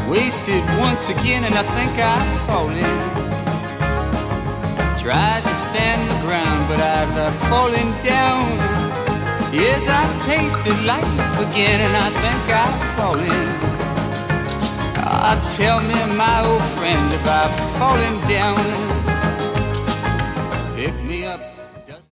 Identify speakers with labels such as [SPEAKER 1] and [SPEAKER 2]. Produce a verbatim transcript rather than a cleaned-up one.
[SPEAKER 1] Wasted once again and I think I've fallen. Tried to stand my ground but I've uh, fallen down. Yes, I've tasted life again and I think I've fallen. Ah, tell me my old friend if I've fallen down.